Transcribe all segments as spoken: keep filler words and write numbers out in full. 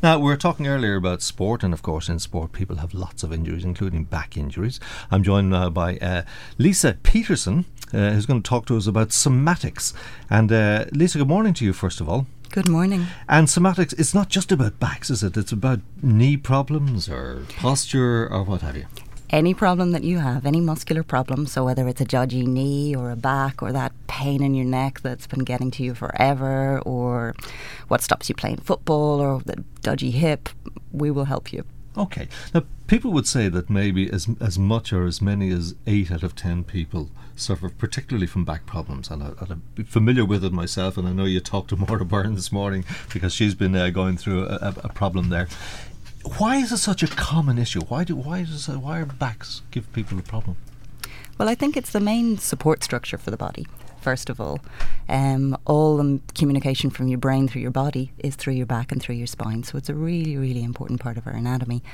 Now, we were talking earlier about sport, and of course in sport people have lots of injuries, including back injuries. I'm joined now by uh, Lisa Peterson, uh, who's going to talk to us about somatics. And uh, Lisa, good morning to you first of all. Good morning. And somatics, it's not just about backs, is it? It's about knee problems or posture or what have you. Any problem that you have, any muscular problem, so whether it's a dodgy knee or a back or that pain in your neck that's been getting to you forever, or what stops you playing football, or the dodgy hip, we will help you. Okay. Now, people would say that maybe as as much or as many as eight out of ten people suffer particularly from back problems, and I, I'm familiar with it myself, and I know you talked to Maura Byrne this morning because she's been uh, going through a, a problem there. Why is it such a common issue? Why do why does uh, why are backs give people a problem? Well, I think it's the main support structure for the body. First of all, um, all the communication from your brain through your body is through your back and through your spine. So it's a really, really important part of our anatomy.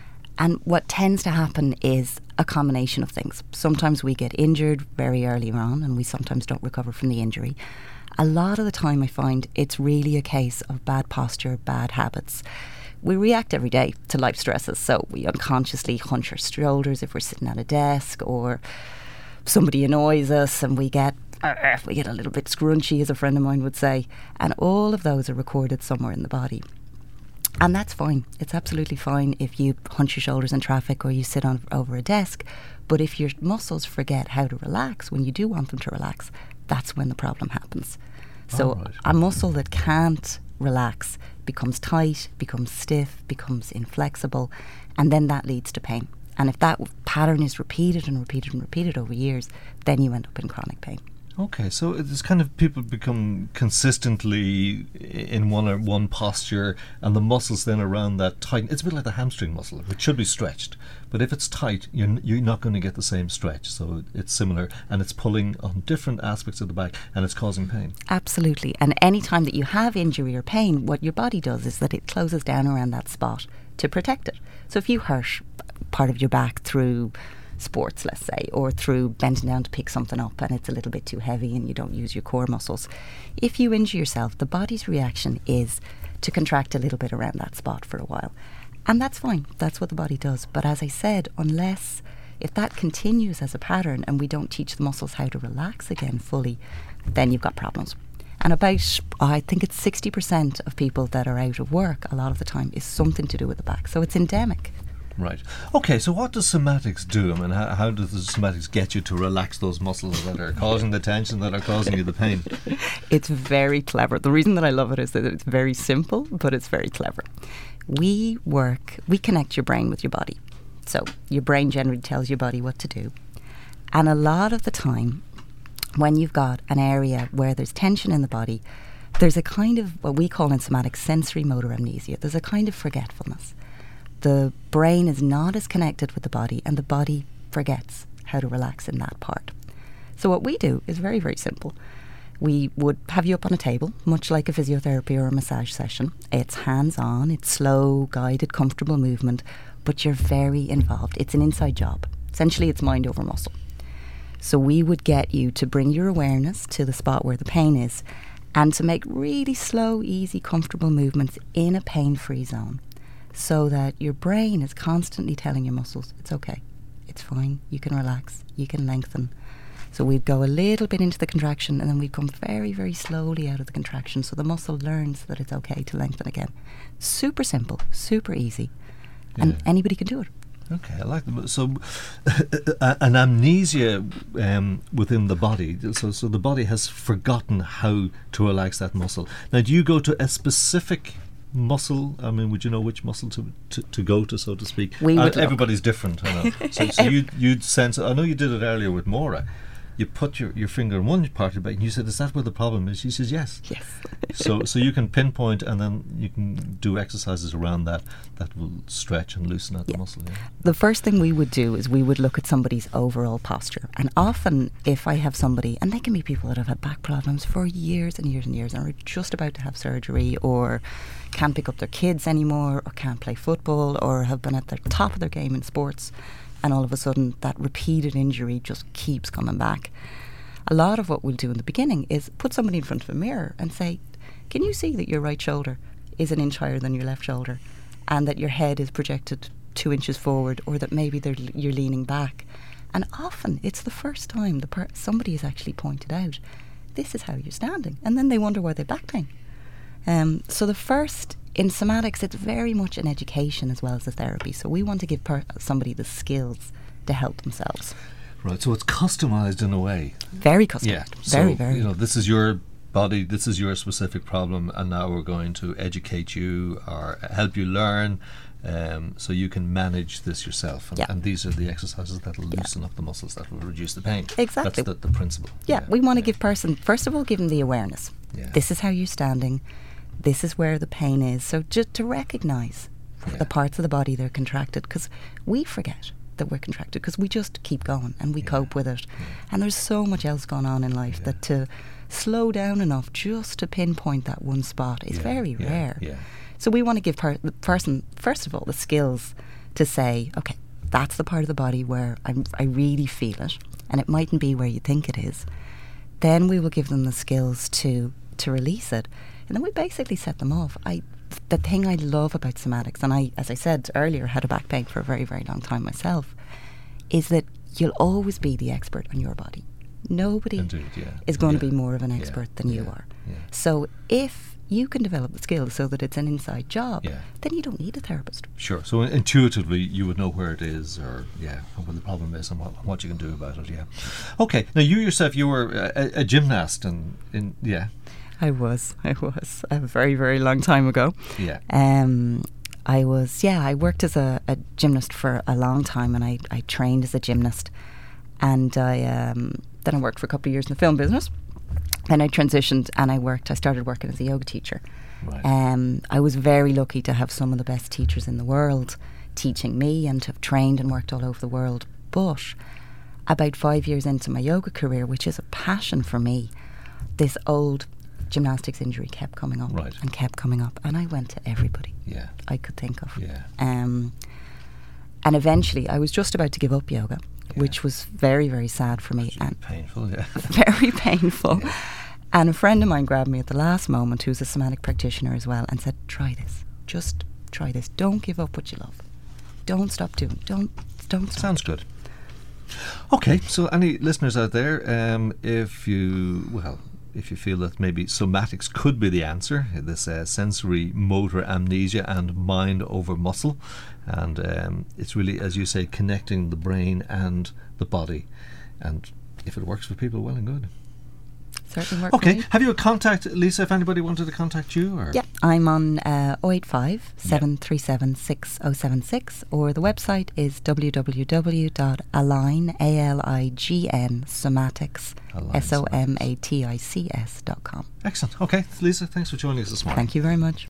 And what tends to happen is a combination of things. Sometimes we get injured very early on, and we sometimes don't recover from the injury. A lot of the time, I find it's really a case of bad posture, bad habits. We react every day to life stresses, so we unconsciously hunch our shoulders if we're sitting at a desk, or somebody annoys us and we get uh, we get a little bit scrunchy, as a friend of mine would say, and all of those are recorded somewhere in the body. And that's fine. It's absolutely fine if you hunch your shoulders in traffic or you sit on over a desk, but if your muscles forget how to relax when you do want them to relax, that's when the problem happens. So right. A muscle that can't relax becomes tight, becomes stiff, becomes inflexible, and then that leads to pain. And if that pattern is repeated and repeated and repeated over years, then you end up in chronic pain. Okay, so it's kind of people become consistently in one or one posture, and the muscles then around that tighten. It's a bit like the hamstring muscle, which should be stretched, but if it's tight, you're you're not going to get the same stretch. So it's similar, and it's pulling on different aspects of the back, and it's causing pain. Absolutely, and any time that you have injury or pain, what your body does is that it closes down around that spot to protect it. So if you hurt part of your back through sports, let's say, or through bending down to pick something up and it's a little bit too heavy and you don't use your core muscles, if you injure yourself, the body's reaction is to contract a little bit around that spot for a while. And that's fine. That's what the body does. But as I said, unless, if that continues as a pattern and we don't teach the muscles how to relax again fully, then you've got problems. And about, I think it's sixty percent of people that are out of work a lot of the time is something to do with the back. So it's endemic. Right. Okay, so what does somatics do? I mean, how, how does the somatics get you to relax those muscles that are causing the tension, that are causing you the pain? It's very clever. The reason that I love it is that it's very simple, but it's very clever. We work, we connect your brain with your body. So your brain generally tells your body what to do. And a lot of the time, when you've got an area where there's tension in the body, there's a kind of what we call in somatics sensory motor amnesia. There's a kind of forgetfulness. The brain is not as connected with the body, and the body forgets how to relax in that part. So what we do is very, very simple. We would have you up on a table, much like a physiotherapy or a massage session. It's hands-on, it's slow, guided, comfortable movement, but you're very involved. It's an inside job. Essentially, it's mind over muscle. So we would get you to bring your awareness to the spot where the pain is and to make really slow, easy, comfortable movements in a pain-free zone, so that your brain is constantly telling your muscles, it's okay, it's fine, you can relax, you can lengthen. So we'd go a little bit into the contraction and then we'd come very, very slowly out of the contraction, so the muscle learns that it's okay to lengthen again. Super simple, super easy, yeah. And anybody can do it. Okay, I like them. So, an amnesia um, within the body. So, so the body has forgotten how to relax that muscle. Now, do you go to a specific muscle? I mean, would you know which muscle to to, to go to, so to speak? We would uh, everybody's different, I know. So, so you you'd sense. I know you did it earlier with Maura. You put your, your finger in one part of your back and you said, is that where the problem is? She says, yes. Yes. so so you can pinpoint, and then you can do exercises around that that will stretch and loosen out yeah. the muscle. Yeah. The first thing we would do is we would look at somebody's overall posture. And often if I have somebody, and they can be people that have had back problems for years and years and years and are just about to have surgery, or can't pick up their kids anymore, or can't play football, or have been at the top of their game in sports, and all of a sudden that repeated injury just keeps coming back. A lot of what we'll do in the beginning is put somebody in front of a mirror and say, can you see that your right shoulder is an inch higher than your left shoulder, and that your head is projected two inches forward, or that maybe they're, you're leaning back. And often it's the first time the per- somebody has actually pointed out, this is how you're standing. And then they wonder why they have back pain. Um, so the first, in somatics, it's very much an education as well as a therapy. So we want to give per- somebody the skills to help themselves. Right, so it's customised in a way. Very customized. Yeah. Very, so, very. You know, this is your body, this is your specific problem, and now we're going to educate you or help you learn um, so you can manage this yourself. And, yeah. and these are the exercises that will loosen yeah. up the muscles, that will reduce the pain. Exactly. That's the, the principle. Yeah, yeah. we want to yeah. give person, first of all, give them the awareness. Yeah. This is how you're standing. This is where the pain is. So just to recognise yeah. the parts of the body that are contracted, because we forget that we're contracted because we just keep going and we yeah. cope with it. Yeah. And there's so much else going on in life yeah. that to slow down enough just to pinpoint that one spot is yeah. very yeah. rare. Yeah. So we want to give per- the person, first of all, the skills to say, okay, that's the part of the body where I'm, I really feel it, and it mightn't be where you think it is. Then we will give them the skills to to release it, and then we basically set them off. I, the thing I love about somatics, and I, as I said earlier, had a back pain for a very, very long time myself, is that you'll always be the expert on your body. Nobody Indeed, yeah. is going yeah. to be more of an expert yeah. than yeah. you are. Yeah. So if you can develop the skills so that it's an inside job, yeah. then you don't need a therapist. Sure. So intuitively you would know where it is, or yeah, what the problem is and what, what you can do about it. Yeah. Okay. Now you yourself, you were a, a gymnast, and in yeah. I was. I was a very, very long time ago. Yeah. Um, I was. Yeah. I worked as a, a gymnast for a long time, and I, I trained as a gymnast, and I um, then I worked for a couple of years in the film business. Then I transitioned and I worked, I started working as a yoga teacher. Right. Um, I was very lucky to have some of the best teachers in the world teaching me and to have trained and worked all over the world. But about five years into my yoga career, which is a passion for me, this old gymnastics injury kept coming up right. and kept coming up. And I went to everybody yeah. I could think of. Yeah. Um, and eventually I was just about to give up yoga. Yeah. Which was very, very sad for me. And painful, yeah. Very painful. Yeah. And a friend of mine grabbed me at the last moment, who's a somatic practitioner as well, and said, try this. Just try this. Don't give up what you love. Don't stop doing it. Don't, don't stop. Sounds good. Okay, so any listeners out there, um, if you, well, if you feel that maybe somatics could be the answer, this uh, sensory motor amnesia and mind over muscle, and um, it's really, as you say, connecting the brain and the body, and if it works for people, well and good. Certainly work. Okay, for me. have you a contact, Lisa, if anybody wanted to contact you? Or? Yeah, I'm on uh, oh eight five, seven three seven, six oh seven six, or the website is w w w dot align, A L I G N, somatics, S O M A T I C S dot com. Excellent. Okay, Lisa, thanks for joining us this morning. Thank you very much.